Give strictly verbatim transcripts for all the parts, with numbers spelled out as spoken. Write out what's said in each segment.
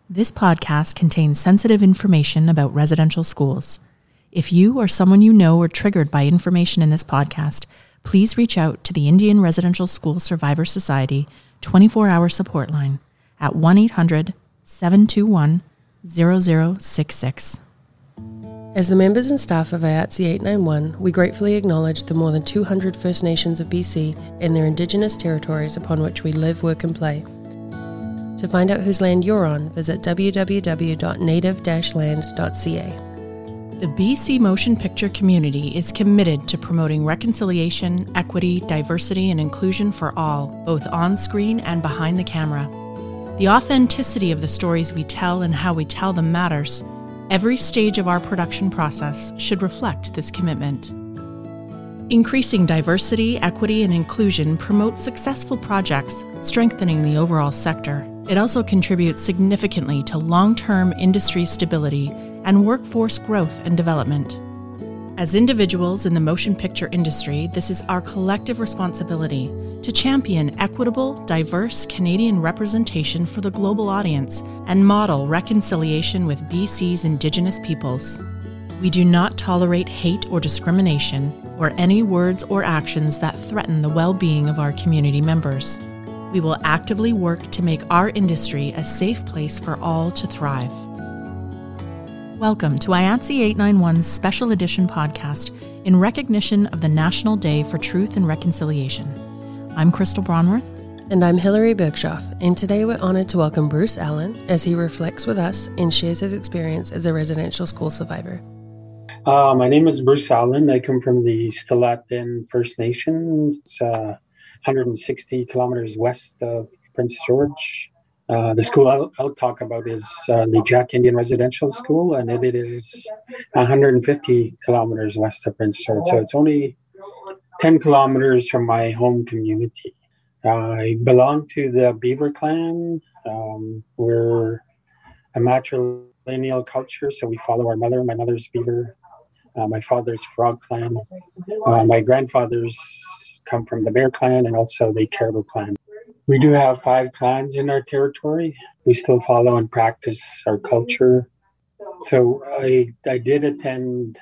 This podcast contains sensitive information about residential schools. If you or someone you know are triggered by information in this podcast, please reach out to the Indian Residential School Survivor Society twenty-four hour support line at one eight hundred, seven two one, zero zero six six. As the members and staff of I A T S E eight ninety-one, we gratefully acknowledge the more than two hundred First Nations of B C and their Indigenous territories upon which we live, work and play. To find out whose land you're on, visit w w w dot native dash land dot c a. The B C motion picture community is committed to promoting reconciliation, equity, diversity, and inclusion for all, both on screen and behind the camera. The authenticity of the stories we tell and how we tell them matters. Every stage of our production process should reflect this commitment. Increasing diversity, equity, and inclusion promotes successful projects, strengthening the overall sector. It also contributes significantly to long-term industry stability and workforce growth and development. As individuals in the motion picture industry, this is our collective responsibility to champion equitable, diverse Canadian representation for the global audience and model reconciliation with B C's Indigenous peoples. We do not tolerate hate or discrimination or any words or actions that threaten the well-being of our community members. We will actively work to make our industry a safe place for all to thrive. Welcome to I A T S E eight ninety-one's special edition podcast in recognition of the National Day for Truth and Reconciliation. I'm Crystal Bronworth. And I'm Hilary Bergshoff, and today we're honoured to welcome Bruce Allen as he reflects with us and shares his experience as a residential school survivor. Uh, my name is Bruce Allen. I come from the Stilatin First Nation. It's uh, one hundred sixty kilometers west of Prince George. Uh, the school I'll, I'll talk about is uh, the Jack Indian Residential School, and it, it is one hundred fifty kilometers west of Prince George. So it's only ten kilometers from my home community. Uh, I belong to the Beaver Clan. Um, we're a matrilineal culture, so we follow our mother. My mother's Beaver. Uh, my father's Frog Clan. Uh, my grandfathers come from the Bear Clan and also the Caribou Clan. We do have five clans in our territory. We still follow and practice our culture. So I I did attend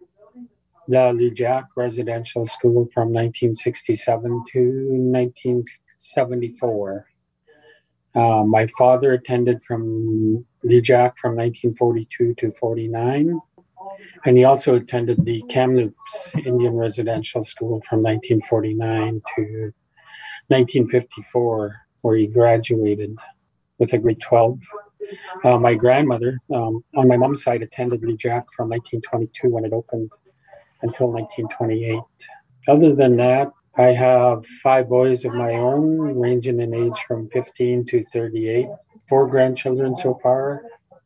the Lejac Residential School from nineteen sixty-seven to nineteen seventy-four. Uh, my father attended from Lejac from nineteen forty-two to forty-nine. And he also attended the Kamloops Indian Residential School from nineteen forty-nine to nineteen fifty-four, where he graduated with a grade twelve. Uh, my grandmother, um, on my mom's side, attended Lejac from nineteen twenty-two when it opened until nineteen twenty-eight. Other than that, I have five boys of my own, ranging in age from fifteen to thirty-eight. Four grandchildren so far,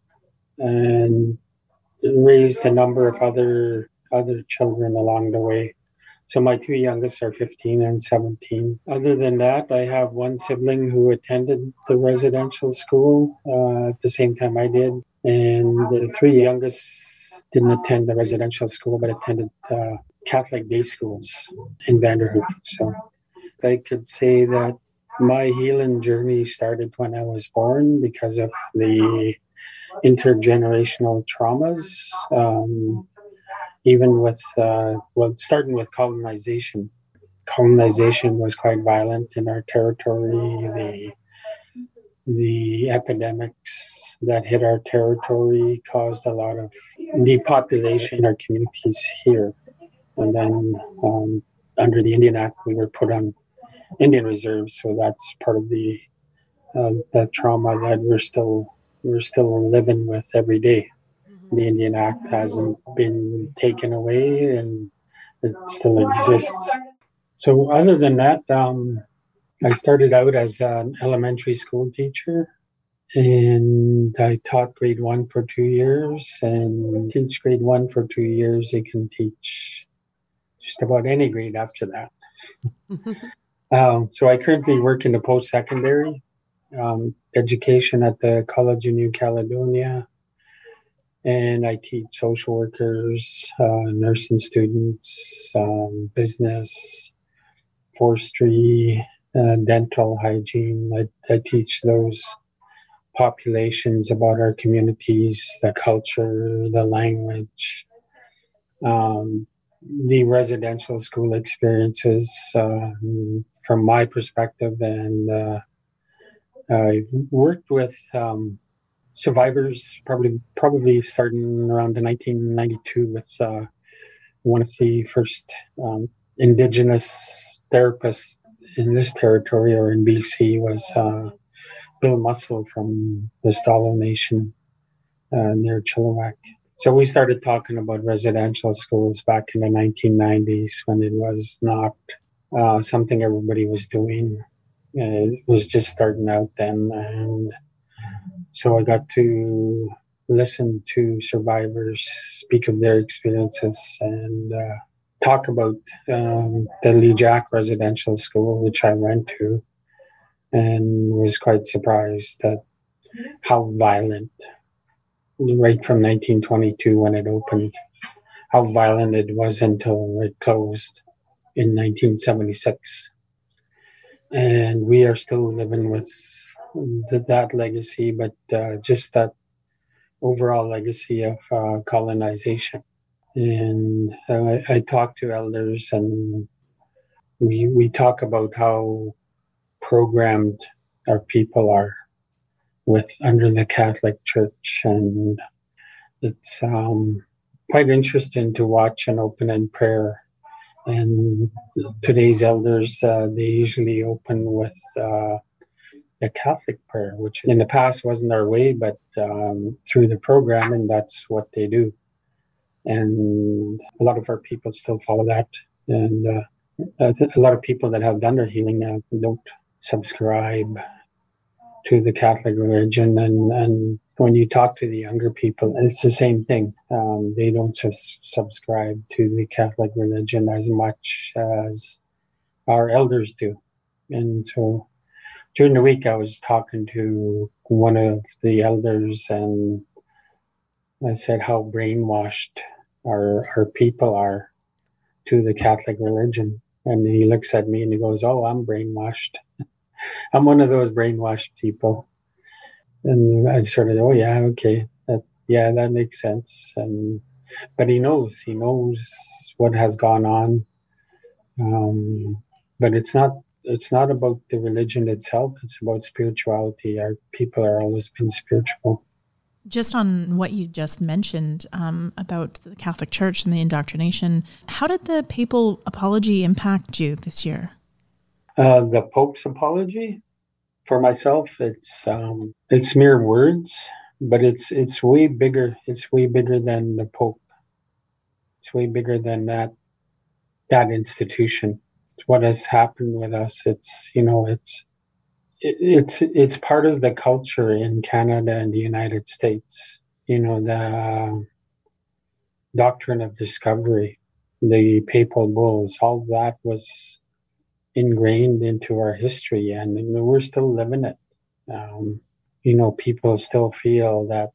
and raised a number of other other children along the way. So my two youngest are fifteen and seventeen. Other than that, I have one sibling who attended the residential school uh, at the same time I did. And the three youngest didn't attend the residential school, but attended uh, Catholic day schools in Vanderhoof. So I could say that my healing journey started when I was born because of the intergenerational traumas. Um, even with, uh, well, starting with colonization. Colonization was quite violent in our territory. The, the epidemics that hit our territory caused a lot of depopulation in our communities here. And then um, under the Indian Act, we were put on Indian reserves. So that's part of the uh, the trauma that we're still we're still living with every day. The Indian Act hasn't been taken away and it still exists. So other than that, um, I started out as an elementary school teacher, and I taught grade one for two years and teach grade one for two years. You can teach just about any grade after that. um, so I currently work in the post-secondary um, education at the College of New Caledonia. And I teach social workers, uh, nursing students, um, business, forestry, uh, dental hygiene. I, I teach those populations about our communities, the culture, the language, um, the residential school experiences uh, from my perspective. And uh, I worked with um, survivors, probably probably starting around nineteen ninety-two with uh, one of the first um, Indigenous therapists in this territory or in B C was uh, Bill Mussel from the Stalo Nation uh, near Chilliwack. So we started talking about residential schools back in the nineteen nineties when it was not uh, something everybody was doing. Uh, it was just starting out then. And so I got to listen to survivors speak of their experiences and uh, talk about um, the Lee Jack Residential School, which I went to, and was quite surprised at how violent, right from nineteen twenty-two when it opened, how violent it was until it closed in nineteen seventy-six. And we are still living with th- that legacy, but uh, just that overall legacy of uh, colonization. And uh, I, I talk to elders, and we we talk about how programmed our people are with under the Catholic Church, and it's um, quite interesting to watch an open-end prayer. And today's elders, uh, they usually open with uh, a Catholic prayer, which in the past wasn't our way, but um, through the programming, that's what they do. And a lot of our people still follow that. And uh, a lot of people that have done their healing now don't subscribe to the Catholic religion. And, and when you talk to the younger people, it's the same thing. Um, they don't sus- subscribe to the Catholic religion as much as our elders do. And so during the week, I was talking to one of the elders, and I said how brainwashed our our people are to the Catholic religion. And he looks at me and he goes, "Oh, I'm brainwashed. I'm one of those brainwashed people." And I sort of, oh yeah, okay, that yeah, that makes sense. And but he knows, he knows what has gone on. Um, but it's not it's not about the religion itself. It's about spirituality. Our people are always been spiritual. Just on what you just mentioned um, about the Catholic Church and the indoctrination, how did the papal apology impact you this year? Uh, the Pope's apology, for myself, it's um, it's mere words, but it's it's way bigger. It's way bigger than the Pope. It's way bigger than that that institution. It's what has happened with us. It's you know it's it, it's it's part of the culture in Canada and the United States. You know the doctrine of discovery, the papal bulls, all that was ingrained into our history, and we're still living it. Um, you know, people still feel that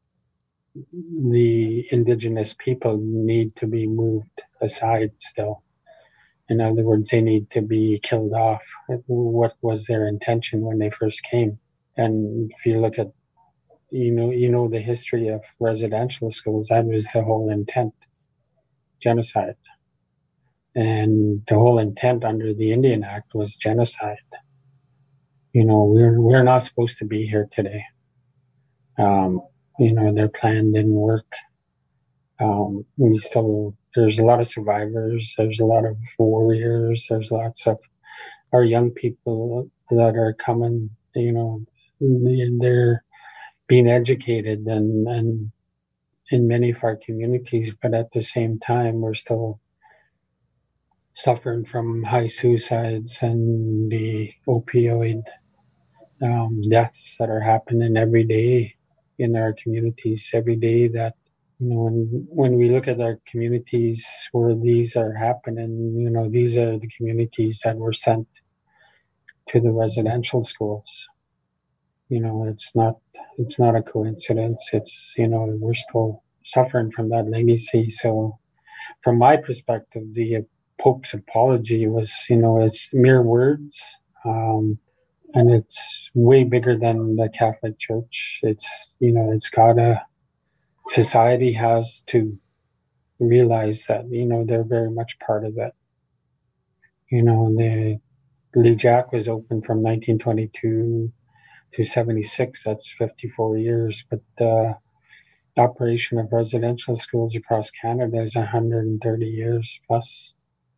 the Indigenous people need to be moved aside still. In other words, they need to be killed off. What was their intention when they first came? And if you look at, you know, you know the history of residential schools, that was the whole intent, genocide. And the whole intent under the Indian Act was genocide. You know, we're we're not supposed to be here today. Um, you know, their plan didn't work. Um, we still, there's a lot of survivors. There's a lot of warriors. There's lots of our young people that are coming. You know, they're being educated and and in many of our communities, but at the same time, we're still suffering from high suicides and the opioid um, deaths that are happening every day in our communities. Every day that, you know, when when we look at our communities where these are happening, you know, these are the communities that were sent to the residential schools. You know, it's not it's not a coincidence. It's, you know, we're still suffering from that legacy. So from my perspective, the Pope's apology was, you know, it's mere words. Um, and it's way bigger than the Catholic Church. It's, you know, it's got a, society has to realize that, you know, they're very much part of it. You know, the LeJac was open from nineteen twenty-two to seventy-six. That's fifty-four years. But the operation of residential schools across Canada is one hundred thirty years plus.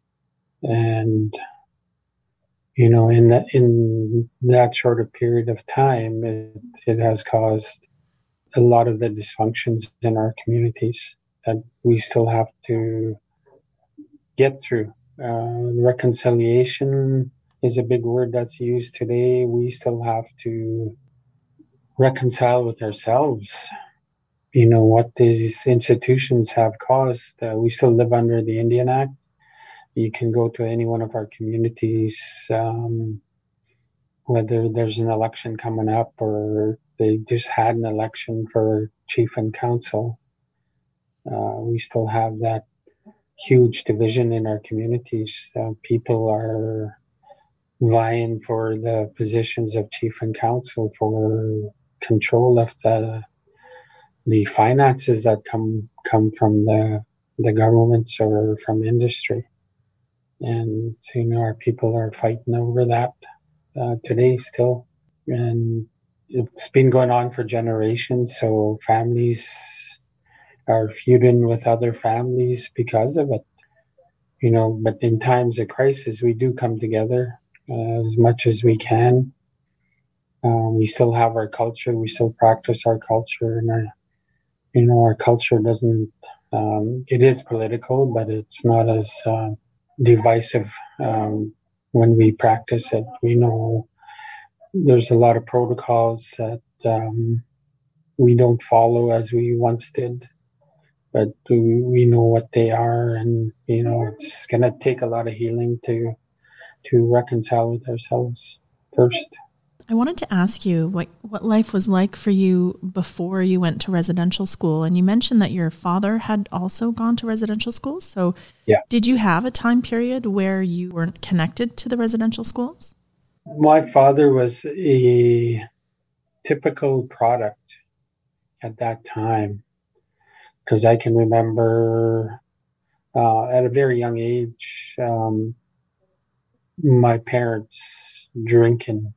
And, you know, in that in that short a period of time, it, it has caused a lot of the dysfunctions in our communities that we still have to get through. Uh, reconciliation is a big word that's used today. We still have to reconcile with ourselves, you know, what these institutions have caused. Uh, we still live under the Indian Act. You can go to any one of our communities, um, whether there's an election coming up or they just had an election for chief and council. Uh, we still have that huge division in our communities. Uh, people are vying for the positions of chief and council for control of the the finances that come come from the the governments or from industry. And you know, our people are fighting over that uh, today still, and it's been going on for generations. So families are feuding with other families because of it. You know, but in times of crisis, we do come together uh, as much as we can. Um, we still have our culture. We still practice our culture, and our, you know, our culture doesn't. Um, it is political, but it's not as uh, divisive um, when we practice it. We know there's a lot of protocols that um, we don't follow as we once did. But we know what they are, and you know it's going to take a lot of healing to to reconcile with ourselves first. I wanted to ask you what, what life was like for you before you went to residential school. And you mentioned that your father had also gone to residential schools. So yeah. Did you have a time period where you weren't connected to the residential schools? My father was a typical product at that time. Because I can remember uh, at a very young age, um, my parents drinking.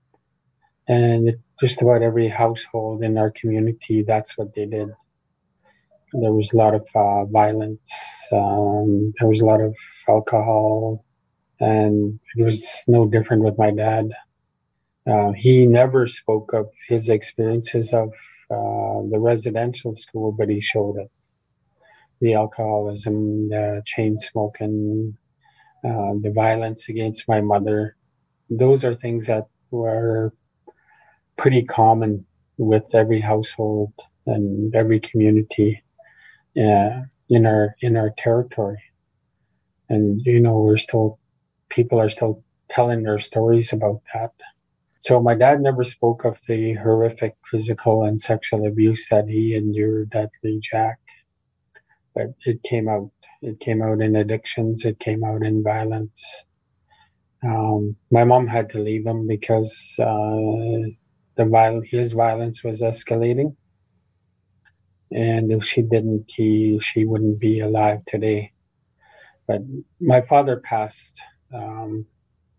And it, just about every household in our community, that's what they did. There was a lot of uh, violence. Um, there was a lot of alcohol. And it was no different with my dad. Uh, he never spoke of his experiences of uh, the residential school, but he showed it. The alcoholism, the chain smoking, uh, the violence against my mother. Those are things that were pretty common with every household and every community uh, in our in our territory. And, you know, we're still, people are still telling their stories about that. So my dad never spoke of the horrific physical and sexual abuse that he endured at LeJac, but it came out. It came out in addictions. It came out in violence. Um, my mom had to leave him because uh, the viol- his violence was escalating, and if she didn't, he she wouldn't be alive today. But my father passed um,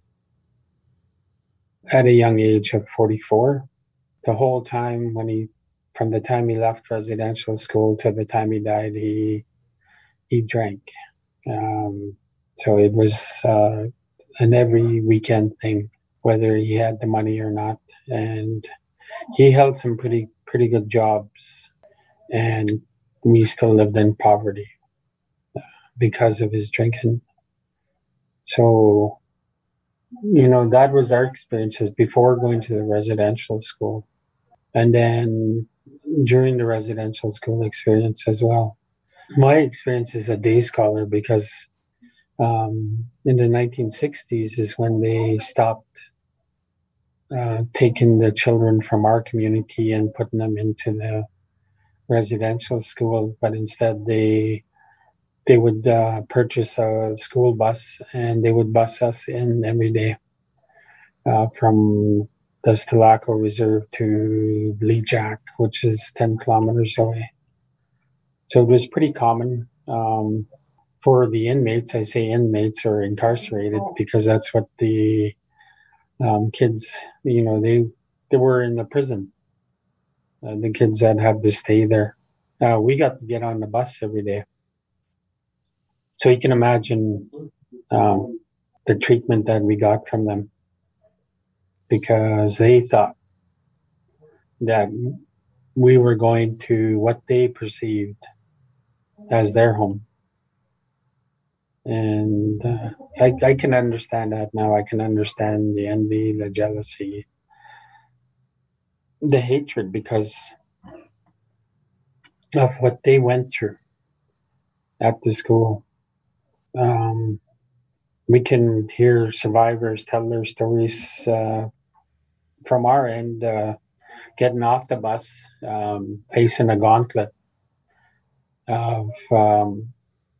at a young age of forty-four. The whole time when he, from the time he left residential school to the time he died, he he drank. Um, so it was uh, an every weekend thing, whether he had the money or not. And he held some pretty pretty good jobs, and we still lived in poverty because of his drinking. So, you know, that was our experiences before going to the residential school. And then during the residential school experience as well. My experience is a day scholar because um, in the nineteen sixties is when they stopped uh, taking the children from our community and putting them into the residential school, but instead they they would uh, purchase a school bus and they would bus us in every day uh, from the Stalaco Reserve to Lejac, which is ten kilometers away. So it was pretty common um, for the inmates. I say inmates or incarcerated because that's what the um, kids, you know, they they were in the prison. Uh, the kids that had to stay there. Uh, we got to get on the bus every day. So you can imagine um, the treatment that we got from them, because they thought that we were going to what they perceived as their home. And uh, I, I can understand that now. I can understand the envy, the jealousy, the hatred because of what they went through at the school. Um, we can hear survivors tell their stories uh, from our end, uh, getting off the bus, um, facing a gauntlet of um,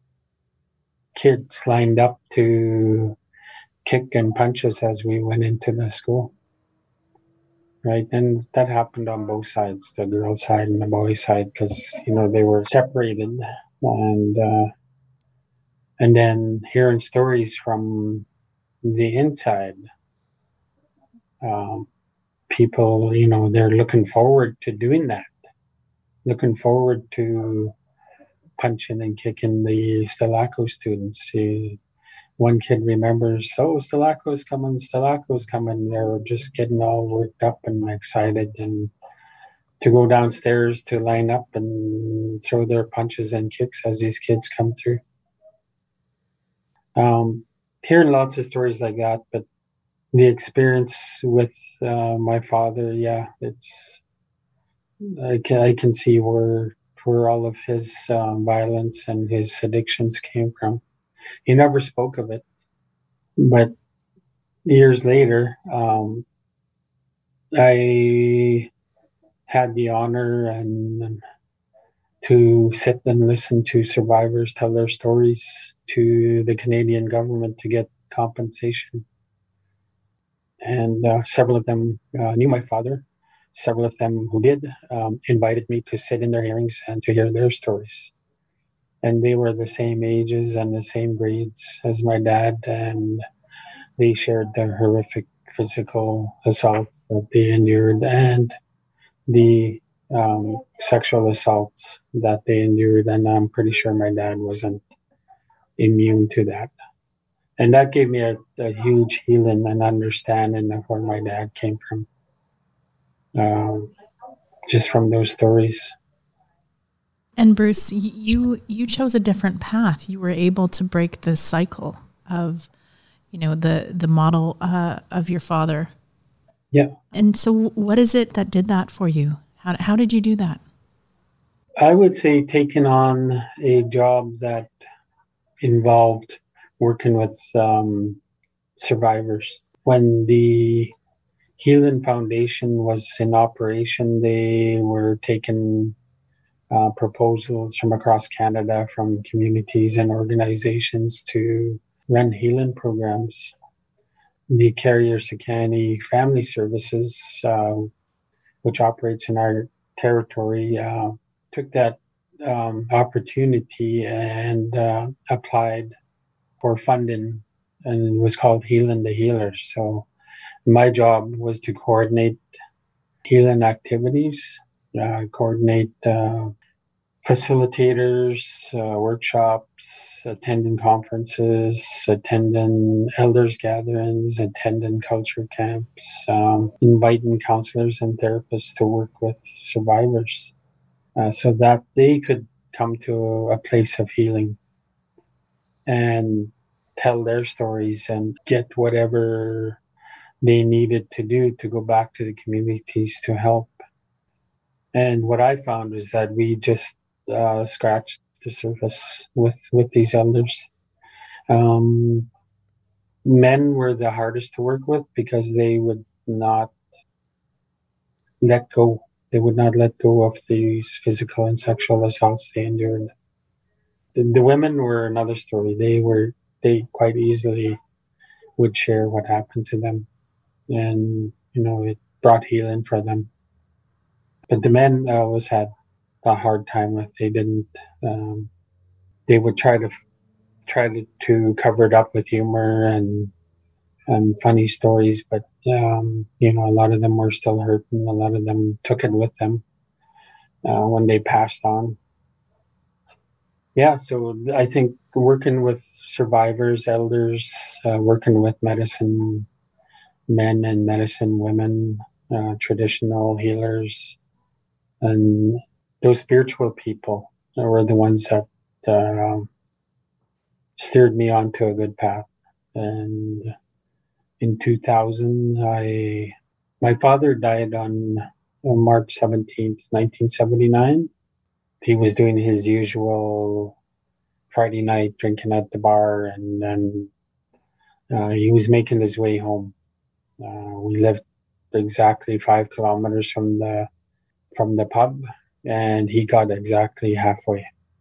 kids lined up to kick and punch us as we went into the school. Right. And that happened on both sides, the girl side and the boy side, because, you know, they were separated. And, uh, and then hearing stories from the inside, um, people, you know, they're looking forward to doing that, looking forward to punching and kicking the Stalaco students. Uh, one kid remembers, oh, Stalaco's coming, Stalaco's coming. They were just getting all worked up and excited, and to go downstairs to line up and throw their punches and kicks as these kids come through. Um, hearing lots of stories like that, but the experience with uh, my father, yeah, it's I can I can see where where all of his um, violence and his addictions came from. He never spoke of it, but years later, um, I had the honor and to sit and listen to survivors tell their stories to the Canadian government to get compensation. And uh, several of them uh, knew my father. Several of them who did um, invited me to sit in their hearings and to hear their stories. And they were the same ages and the same grades as my dad, and they shared the horrific physical assault that they endured and the um, sexual assaults that they endured. And I'm pretty sure my dad wasn't immune to that. And that gave me a, a huge healing and understanding of where my dad came from, um, just from those stories. And Bruce, you you chose a different path. You were able to break the cycle of, you know, the the model uh, of your father. Yeah. And so, what is it that did that for you? How how did you do that? I would say taking on a job that involved working with um, survivors. When the Healing Foundation was in operation, they were taking uh, proposals from across Canada, from communities and organizations to run healing programs. The Carrier-Secani Family Services, uh, which operates in our territory, uh, took that um, opportunity and uh, applied for funding, and it was called Healing the Healers. So my job was to coordinate healing activities, uh, coordinate uh, facilitators, uh, workshops, attending conferences, attending elders gatherings, attending culture camps, um, inviting counselors and therapists to work with survivors uh, so that they could come to a place of healing and tell their stories and get whatever they needed to do to go back to the communities to help. And what I found was that we just uh, scratched the surface with, with these elders. Um, men were the hardest to work with because they would not let go. They would not let go of these physical and sexual assaults they endured. The, the women were another story. They were they quite easily would share what happened to them. And, you know, it brought healing for them. But the men I always had a hard time with. They didn't. Um, they would try to try to, to cover it up with humor and and funny stories, but um, you know, a lot of them were still hurting. A lot of them took it with them uh, when they passed on. Yeah, so I think working with survivors, elders, uh, working with medicine men and medicine women, uh, traditional healers, and those spiritual people were the ones that uh, steered me onto a good path. And in two thousand, I my father died on, on March seventeenth, nineteen seventy-nine. He was doing his usual Friday night drinking at the bar, and then uh, he was making his way home. Uh, we lived exactly five kilometers from the from the pub, and he got exactly halfway.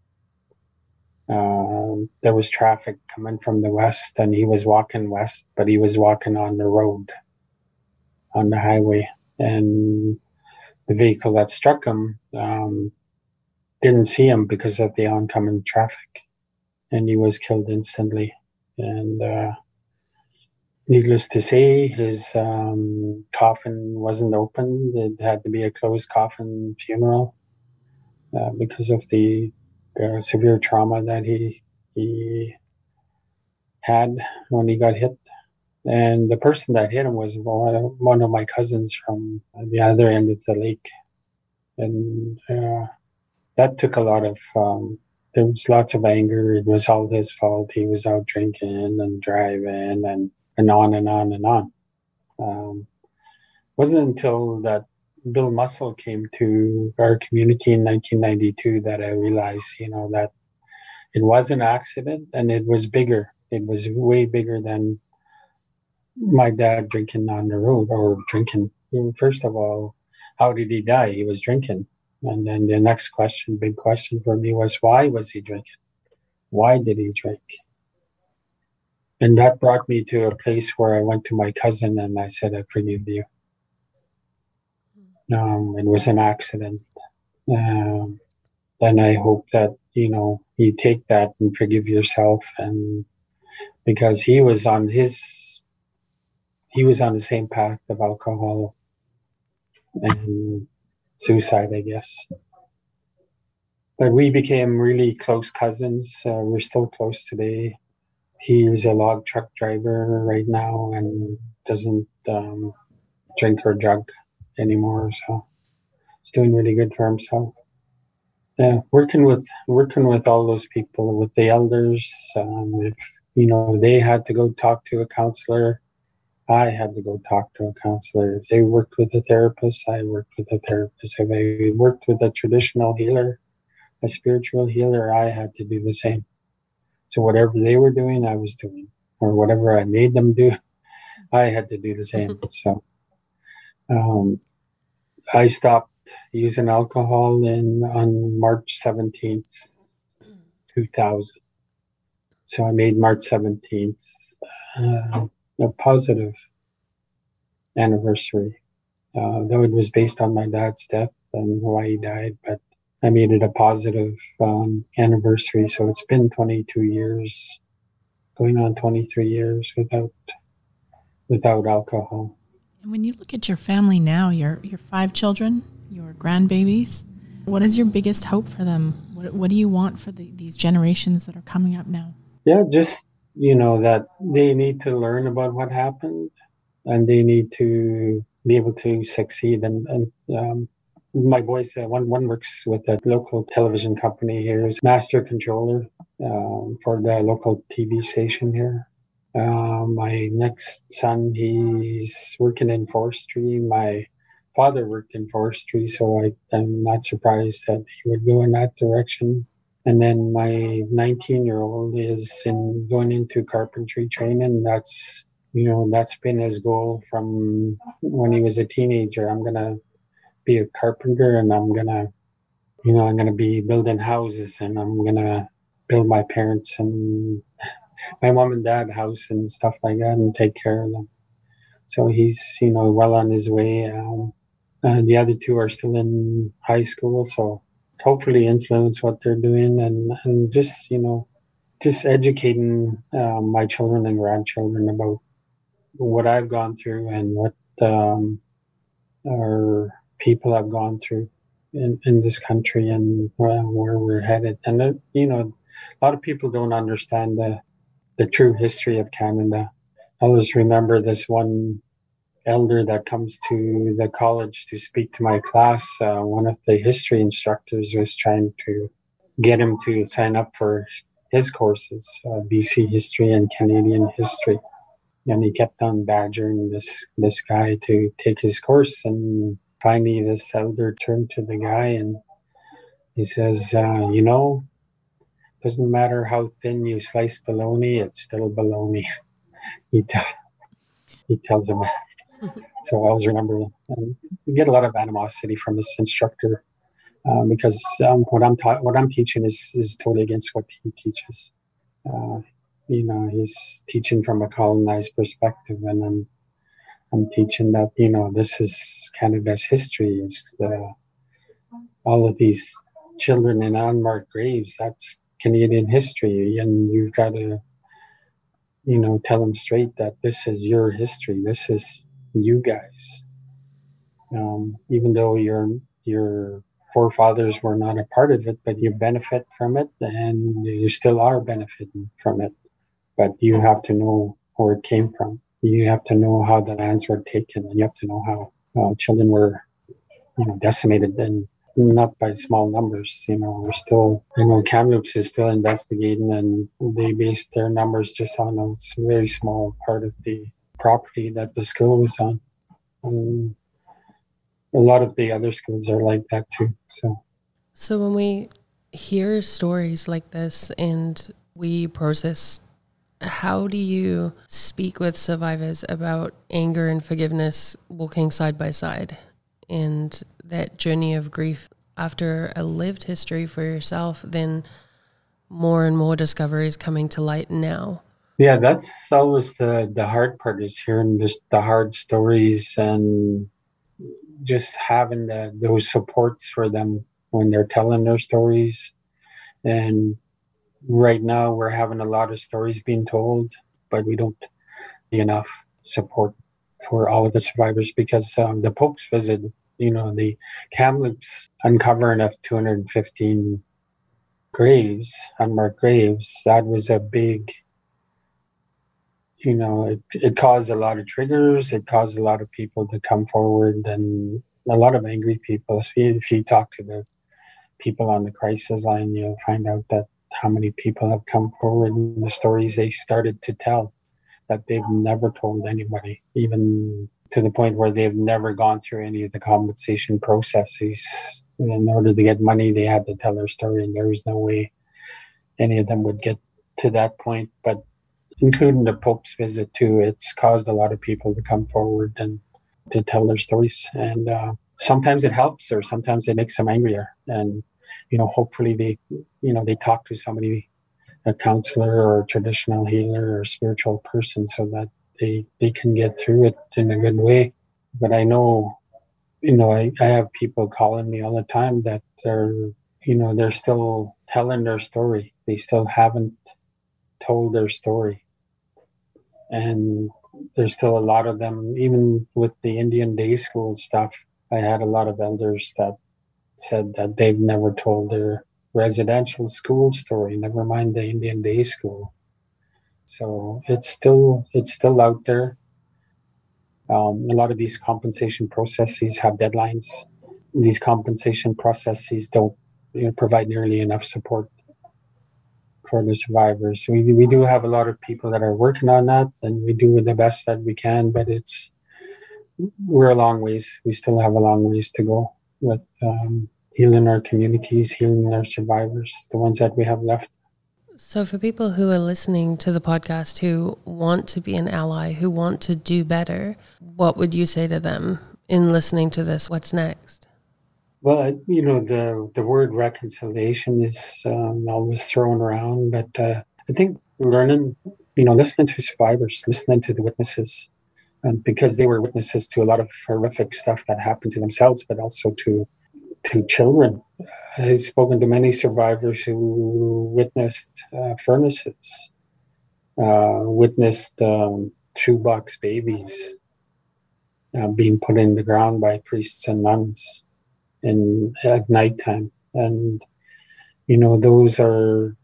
Uh, there was traffic coming from the west, and he was walking west, but he was walking on the road, on the highway, and the vehicle that struck him um, didn't see him because of the oncoming traffic, and he was killed instantly. And uh, needless to say, his um, coffin wasn't opened. It had to be a closed coffin funeral uh, because of the, the severe trauma that he he had when he got hit. And the person that hit him was one of, one of my cousins from the other end of the lake. And uh, that took a lot of, um, there was lots of anger. It was all his fault. He was out drinking and driving and, and on and on and on. Um, wasn't until that Bill Muscle came to our community in nineteen ninety-two that I realized, you know, that it was an accident and it was bigger. It was way bigger than my dad drinking on the road or drinking. First of all, how did he die? He was drinking. And then the next question, big question for me was, why was he drinking? Why did he drink? And that brought me to a place where I went to my cousin and I said, I forgive you. Um, it was an accident. Um, then I hope that, you know, you take that and forgive yourself. And because he was on his, he was on the same path of alcohol and suicide, I guess. But we became really close cousins. Uh, we're still close today. He's a log truck driver right now and doesn't um, drink or drug anymore. So he's doing really good for himself. Yeah, working with working with all those people, with the elders. Um, if you know they had to go talk to a counselor, I had to go talk to a counselor. If they worked with a therapist, I worked with a therapist. If I worked with a traditional healer, a spiritual healer, I had to do the same. So whatever they were doing, I was doing, or whatever I made them do, I had to do the same. So um, I stopped using alcohol in on March seventeenth, two thousand. So I made March seventeenth uh, a positive anniversary. Uh, though it was based on my dad's death and why he died, but I made it a positive um, anniversary. So it's been twenty-two years, going on twenty-three years without without alcohol. And when you look at your family now, your your five children, your grandbabies, what is your biggest hope for them? What what do you want for the, these generations that are coming up now? Yeah, just, you know, that they need to learn about what happened and they need to be able to succeed. And, and um, my boys, uh, one, one works with a local television company here, is master controller um, for the local T V station here. Uh, my next son, he's working in forestry. My father worked in forestry, so I, I'm not surprised that he would go in that direction. And then my nineteen-year-old is in going into carpentry training. That's, you know, that's been his goal from when he was a teenager. I'm going to be a carpenter and I'm going to, you know, I'm going to be building houses and I'm going to build my parents and my mom and dad house and stuff like that and take care of them. So he's, you know, well on his way. Um, uh, the other two are still in high school, so hopefully influence what they're doing and, and just, you know, just educating uh, my children and grandchildren about what I've gone through and what um, our people have gone through in, in this country and uh, where we're headed. And, uh, you know, a lot of people don't understand the, the true history of Canada. I always remember this one elder that comes to the college to speak to my class. Uh, one of the history instructors was trying to get him to sign up for his courses, uh, B C history and Canadian history. And he kept on badgering this this guy to take his course. And finally, this elder turned to the guy and he says, uh, you know, doesn't matter how thin you slice bologna, it's still bologna. he, t- he tells him. So I always remember um, we get a lot of animosity from this instructor uh, because um, what I'm ta- what I'm teaching is, is totally against what he teaches. Uh, you know, he's teaching from a colonized perspective, and I'm I'm teaching that, you know, this is Canada's history. It's the, all of these children in unmarked graves. That's Canadian history, and you've got to, you know, tell them straight that this is your history. This is you guys. Um, even though your your forefathers were not a part of it, but you benefit from it, and you still are benefiting from it. But you have to know where it came from. You have to know how the lands were taken, and you have to know how uh, children were, you know, decimated, and not by small numbers. You know, we're still, you know, Kamloops is still investigating, and they based their numbers just on a very small part of the property that the school was on. Um, a lot of the other schools are like that too. So, so when we hear stories like this and we process, how do you speak with survivors about anger and forgiveness walking side by side and that journey of grief after a lived history for yourself, then more and more discoveries coming to light now? Yeah, that's always the, the hard part, is hearing just the hard stories and just having the, those supports for them when they're telling their stories. And right now we're having a lot of stories being told, but we don't get enough support for all of the survivors, because um, the Pope's visit, you know, the Kamloops uncovering of two hundred fifteen graves, unmarked graves, that was a big, you know, it, it caused a lot of triggers. It caused a lot of people to come forward, and a lot of angry people. If you, if you talk to the people on the crisis line, you'll find out that how many people have come forward and the stories they started to tell that they've never told anybody, even to the point where they've never gone through any of the compensation processes. In order to get money, they had to tell their story, and there was no way any of them would get to that point. But including the Pope's visit too, it's caused a lot of people to come forward and to tell their stories. And uh, sometimes it helps, or sometimes it makes them angrier. And, you know, hopefully they, you know, they talk to somebody, a counselor or a traditional healer or spiritual person, so that they, they can get through it in a good way. But I know, you know, I, I have people calling me all the time that are, you know, they're still telling their story. They still haven't told their story. And there's still a lot of them, even with the Indian day school stuff. I had a lot of elders that said that they've never told their residential school story, never mind the Indian day school. So it's still it's still out there. Um, a lot of these compensation processes have deadlines. These compensation processes don't, you know, provide nearly enough support for the survivors. So we we do have a lot of people that are working on that, and we do the best that we can. But it's we're a long ways. We still have a long ways to go with um, healing our communities, healing our survivors, the ones that we have left. So for people who are listening to the podcast who want to be an ally, who want to do better, what would you say to them in listening to this? What's next? Well, you know, the, the word reconciliation is um, always thrown around, but uh, I think learning, you know, listening to survivors, listening to the witnesses, and because they were witnesses to a lot of horrific stuff that happened to themselves, but also to to children. I've spoken to many survivors who witnessed uh, furnaces, uh, witnessed um, shoebox babies uh, being put in the ground by priests and nuns in at nighttime. And, you know, those are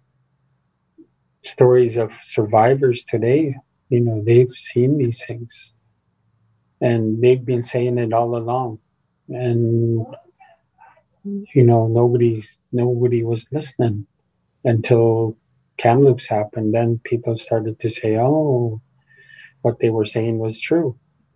stories of survivors today. You know, they've seen these things and they've been saying it all along. And, you know, nobody's, nobody was listening until Kamloops happened. Then people started to say, oh, what they were saying was true.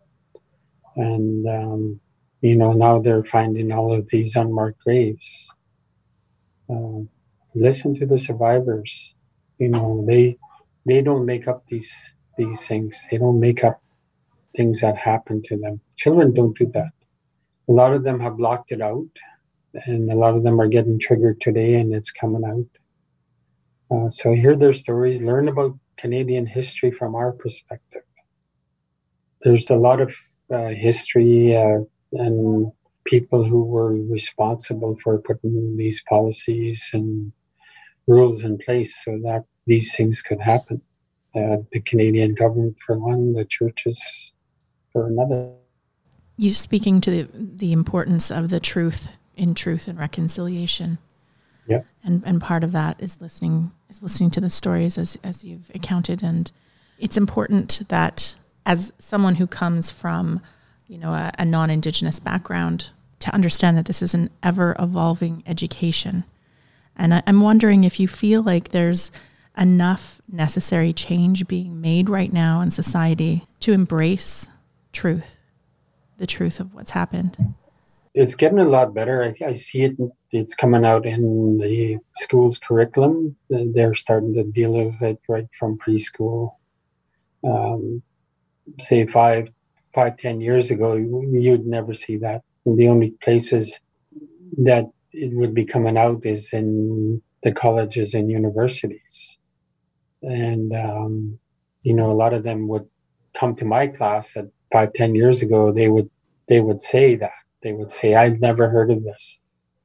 And, um, you know, now they're finding all of these unmarked graves. Uh, listen to the survivors. You know, they they don't make up these these things. They don't make up things that happen to them. Children don't do that. A lot of them have blocked it out, and a lot of them are getting triggered today, and it's coming out. Uh, so hear their stories, learn about Canadian history from our perspective. There's a lot of uh, history uh, and people who were responsible for putting these policies and rules in place so that these things could happen. Uh, the Canadian government for one, the churches for another. You speaking to the, the importance of the truth in truth and reconciliation. Yeah. And and part of that is listening is listening to the stories as as you've accounted. And it's important that as someone who comes from, you know, a, a non-Indigenous background, to understand that this is an ever-evolving education. And I, I'm wondering if you feel like there's enough necessary change being made right now in society to embrace truth, the truth of what's happened. It's getting a lot better. I, I see it. It's coming out in the school's curriculum. They're starting to deal with it right from preschool. Um, say five, five, ten years ago, you'd never see that. And the only places that it would be coming out is in the colleges and universities. And, um, you know, a lot of them would come to my class at five, ten years ago. They would, they would say that. They would say, I've never heard of this.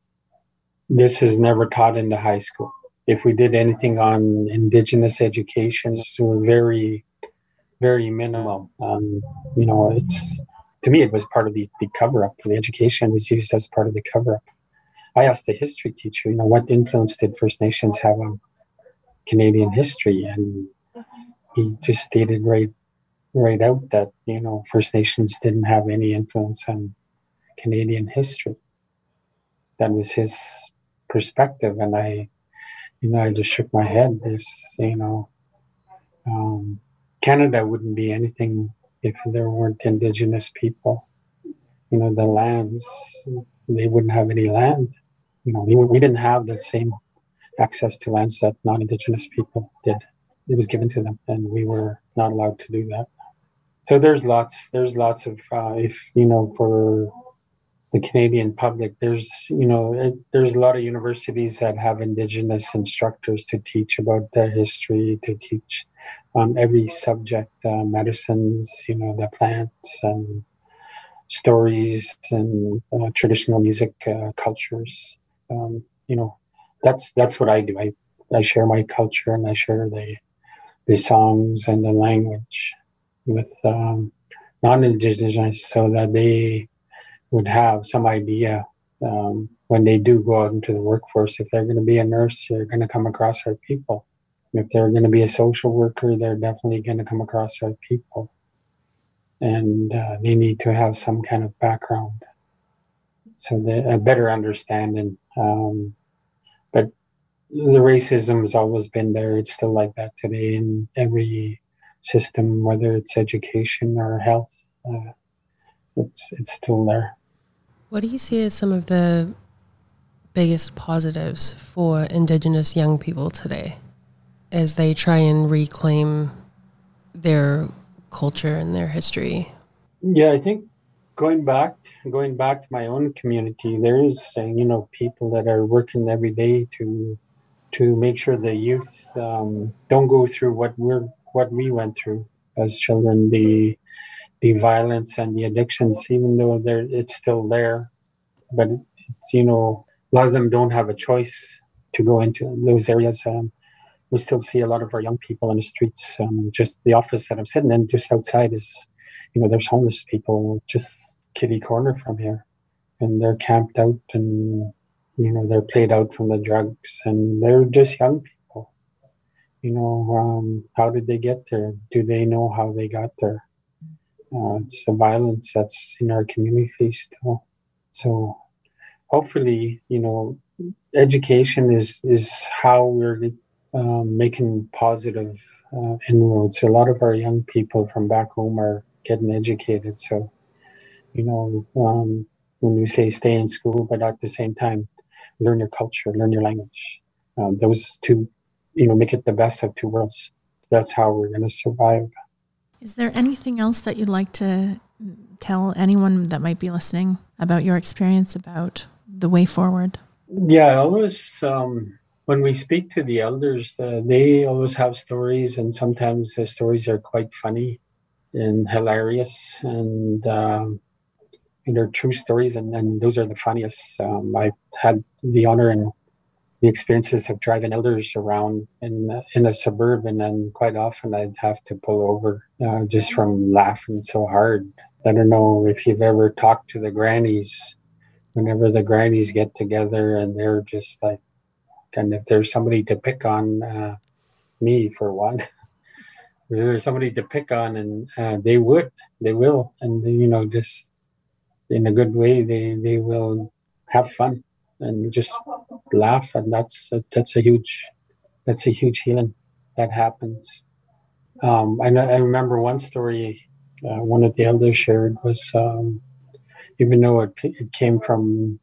This is never taught in the high school. If we did anything on Indigenous education, it's very, very minimal. Um, you know, it's, to me, it was part of the, the cover-up. The education was used as part of the cover-up. I asked the history teacher, you know, what influence did First Nations have on Canadian history? And he just stated right, right out that, you know, First Nations didn't have any influence on Canadian history. That was his perspective. And I, you know, I just shook my head. This, you know, um, Canada wouldn't be anything if there weren't Indigenous people. You know, the lands, they wouldn't have any land. You know, we, we didn't have the same access to lands that non-Indigenous people did. It was given to them, and we were not allowed to do that. So there's lots, there's lots of, uh, if, you know, for the Canadian public, there's, you know, it, there's a lot of universities that have Indigenous instructors to teach about their history, to teach on every subject, uh, medicines, you know, the plants and stories and uh, traditional music uh, cultures. Um, you know, that's that's what I do. I, I share my culture and I share the the songs and the language with um, non-Indigenous so that they would have some idea um, when they do go out into the workforce. If they're going to be a nurse, they're going to come across our people. If they're going to be a social worker, they're definitely going to come across our people. And uh, they need to have some kind of background, so that a better understanding. Um, but the racism has always been there. It's still like that today in every system, whether it's education or health. Uh, it's it's still there. What do you see as some of the biggest positives for Indigenous young people today as they try and reclaim their culture and their history? Yeah, I think going back, going back to my own community, there is, uh, you know, people that are working every day to to make sure the youth um, don't go through what we're what we went through as children. The the violence and the addictions, even though they're, it's still there. But it's, you know, a lot of them don't have a choice to go into those areas. Um, we still see a lot of our young people on the streets. Um, just the office that I'm sitting in, just outside is, you know, there's homeless people just kitty corner from here. And they're camped out and, you know, they're played out from the drugs. And they're just young people. You know, um, how did they get there? Do they know how they got there? Uh, it's the violence that's in our community still. So hopefully, you know, education is, is how we're um, making positive uh, inroads. A lot of our young people from back home are getting educated. So, you know, um, when you say stay in school, but at the same time, learn your culture, learn your language. Um, those two, you know, make it the best of two worlds. That's how we're going to survive. Is there anything else that you'd like to tell anyone that might be listening about your experience, about the way forward? Yeah, I always, um, when we speak to the elders, uh, they always have stories, and sometimes the stories are quite funny and hilarious, and um, they're true stories, and, and those are the funniest. Um, I've had the honor and the experiences of driving elders around in in a suburban, and quite often I'd have to pull over uh, just from laughing so hard. I don't know if you've ever talked to the grannies. Whenever the grannies get together and they're just like, and if there's somebody to pick on, uh, me for one, if there's somebody to pick on, and uh, they would, they will, and you know, just in a good way, they they will have fun and just laugh, and that's that's a huge that's a huge healing that happens. Um, I know, I remember one story uh, one of the elders shared was, um, even though it, it came from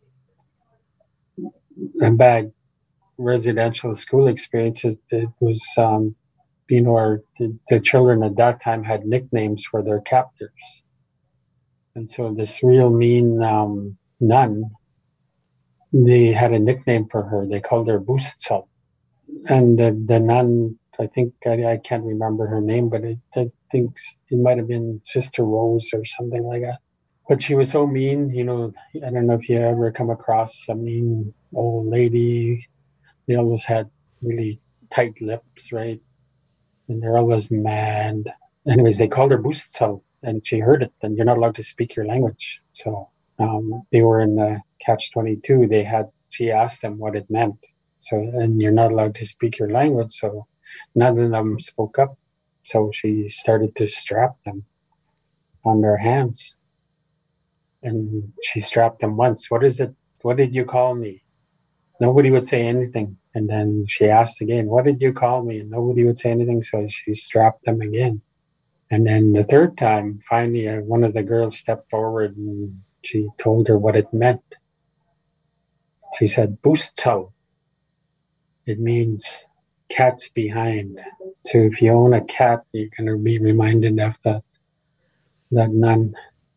a bad residential school experience, it, it was, um, you know, our, the, the children at that time had nicknames for their captors. And so this real mean um, nun, they had a nickname for her. They called her Boostsel. And the, the nun, I think, I, I can't remember her name, but it, I think it might have been Sister Rose or something like that. But she was so mean, you know, I don't know if you ever come across a mean old lady. They always had really tight lips, right? And they're always mad. Anyways, they called her Boostsel, and she heard it, and you're not allowed to speak your language. So um, they were in the catch twenty-two. They had, she asked them what it meant. So, and you're not allowed to speak your language. So none of them spoke up. So she started to strap them on their hands. And she strapped them once. What is it? What did you call me? Nobody would say anything. And then she asked again, what did you call me? And nobody would say anything. So she strapped them again. And then the third time, finally, uh, one of the girls stepped forward and she told her what it meant. She said, Boostsel. It means cats behind. So if you own a cat, you're going to be reminded of that, that nun.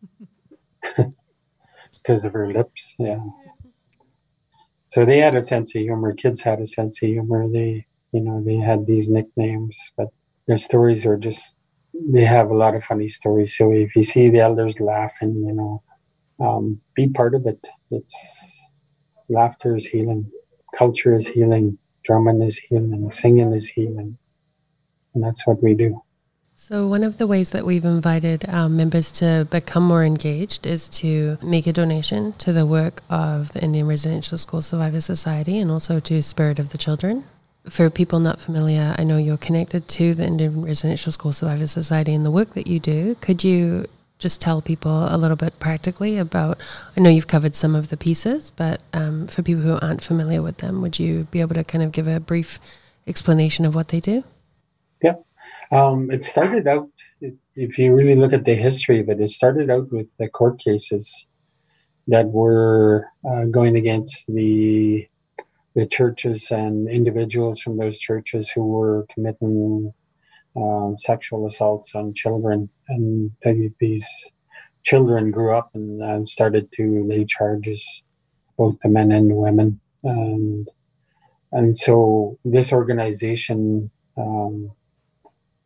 Because of her lips, yeah. So they had a sense of humor. Kids had a sense of humor. They, you know, they had these nicknames, but their stories are just, they have a lot of funny stories. So if you see the elders laughing, you know, um, be part of it. It's, laughter is healing. Culture is healing. Drumming is healing. Singing is healing. And that's what we do. So one of the ways that we've invited our members to become more engaged is to make a donation to the work of the Indian Residential School Survivor Society and also to Spirit of the Children. For people not familiar, I know you're connected to the Indian Residential School Survivor Society and the work that you do. Could you just tell people a little bit practically about, I know you've covered some of the pieces, but um, for people who aren't familiar with them, would you be able to kind of give a brief explanation of what they do? Yeah. Um, it started out, if you really look at the history of it, it started out with the court cases that were uh, going against the the churches and individuals from those churches who were committing um, sexual assaults on children. And these children grew up and uh, started to lay charges, both the men and the women. And, and so this organization um,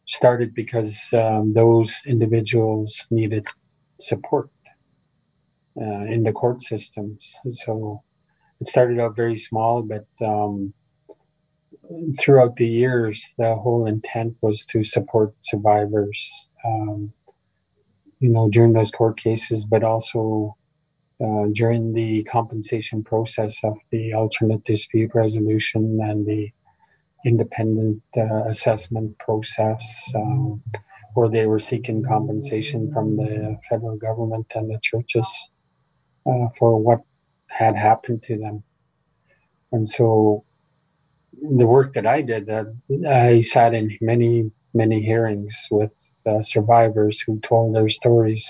started because um, those individuals needed support uh, in the court systems. So it started out very small, but um, throughout the years, the whole intent was to support survivors, um, you know, during those court cases, but also uh, during the compensation process of the alternate dispute resolution and the independent uh, assessment process, um, where they were seeking compensation from the federal government and the churches uh, for what had happened to them. And so the work that I did, uh, I sat in many, many hearings with uh, survivors who told their stories.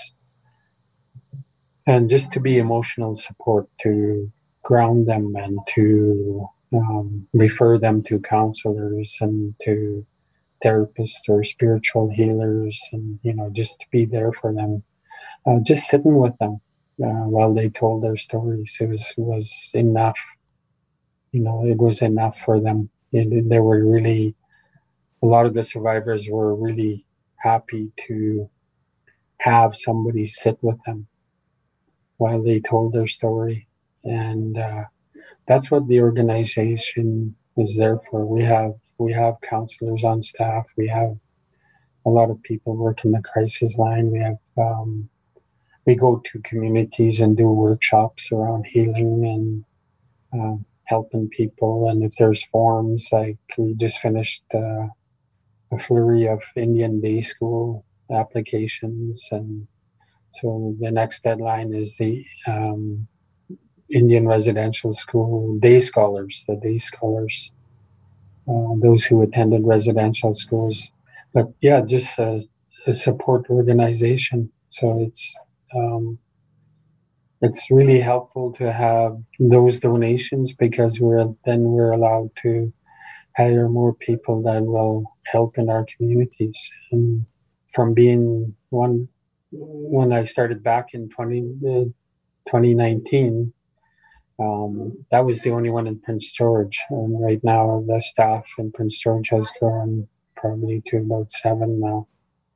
And just to be emotional support, to ground them and to um, refer them to counselors and to therapists or spiritual healers, and, you know, just to be there for them, uh, just sitting with them uh, while they told their stories. It was, was enough. You know, it was enough for them. And they were really, a lot of the survivors were really happy to have somebody sit with them while they told their story. And uh, that's what the organization is there for. We have we have counselors on staff. We have a lot of people working the crisis line. We have um, we go to communities and do workshops around healing and um, helping people. And if there's forums, like we just finished uh, a flurry of Indian day school applications, and so the next deadline is the um, Indian residential school day scholars, the day scholars, uh, those who attended residential schools. But yeah, just a, a support organization. So it's um, it's really helpful to have those donations, because we're then we're allowed to hire more people that will help in our communities. And from being one, when I started back in twenty nineteen, um, that was the only one in Prince George. And right now, the staff in Prince George has grown probably to about seven now.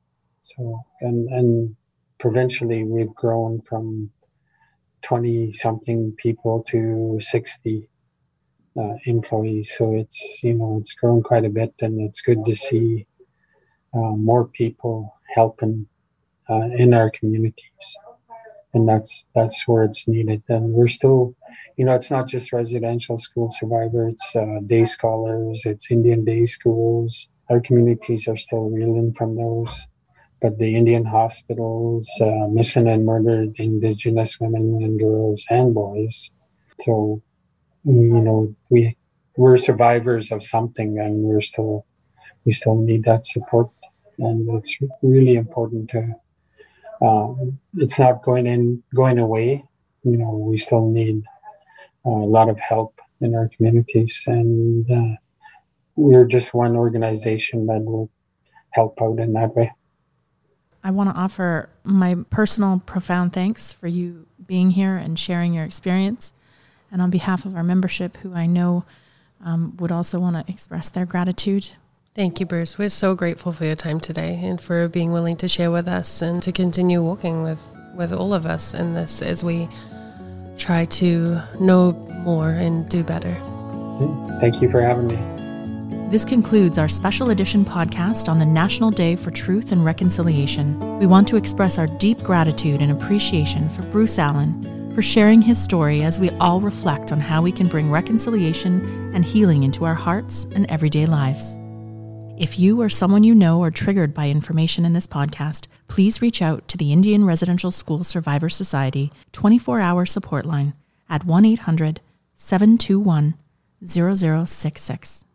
So, and, and provincially, we've grown from twenty something people to sixty uh, employees. So it's, you know, it's grown quite a bit, and it's good to see uh, more people helping uh, in our communities. And that's, that's where it's needed. And we're still, you know, it's not just residential school survivor, it's uh, day scholars, it's Indian day schools. Our communities are still reeling from those. But the Indian hospitals, uh, missing and murdered Indigenous women and girls and boys. So, you know, we, we're survivors of something, and we're still, we still need that support. And it's really important to, uh, it's not going in, going away. You know, we still need uh, a lot of help in our communities. And uh, we're just one organization that will help out in that way. I want to offer my personal profound thanks for you being here and sharing your experience. And on behalf of our membership, who I know um, would also want to express their gratitude. Thank you, Bruce. We're so grateful for your time today and for being willing to share with us and to continue walking with, with all of us in this as we try to know more and do better. Thank you for having me. This concludes our special edition podcast on the National Day for Truth and Reconciliation. We want to express our deep gratitude and appreciation for Bruce Allen for sharing his story as we all reflect on how we can bring reconciliation and healing into our hearts and everyday lives. If you or someone you know are triggered by information in this podcast, please reach out to the Indian Residential School Survivor Society twenty-four hour support line at one eight hundred seven two one zero zero six six.